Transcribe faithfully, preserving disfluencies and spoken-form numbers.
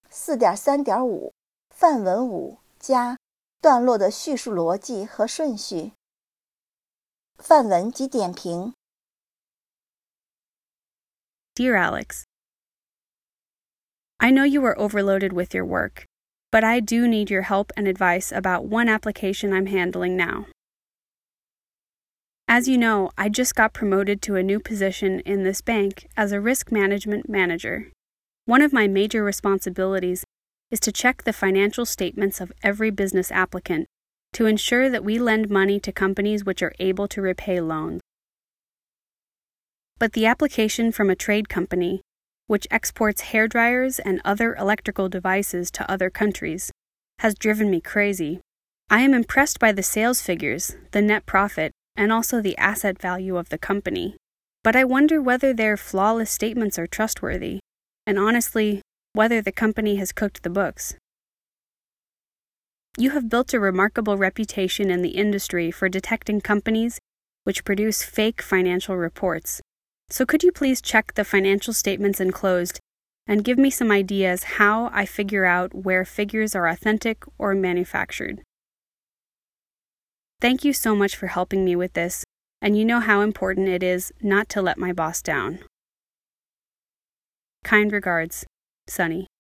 四点三点五 范文五加段落的叙述逻辑和顺序。范文及点评。 Dear Alex, I know you are overloaded with your work, but I do need your help and advice about one application I'm handling now. As you know, I just got promoted to a new position in this bank as a risk management manager. One of my major responsibilities is to check the financial statements of every business applicant to ensure that we lend money to companies which are able to repay loans. But the application from a trade company, which exports hairdryers and other electrical devices to other countries, has driven me crazy. I am impressed by the sales figures, the net profit, and also the asset value of the company. But I wonder whether their flawless statements are trustworthy, and honestly, whether the company has cooked the books. You have built a remarkable reputation in the industry for detecting companies which produce fake financial reports. So could you please check the financial statements enclosed and give me some ideas how I figure out where figures are authentic or manufactured? Thank you so much for helping me with this, and you know how important it is not to let my boss down. Kind regards, Sunny.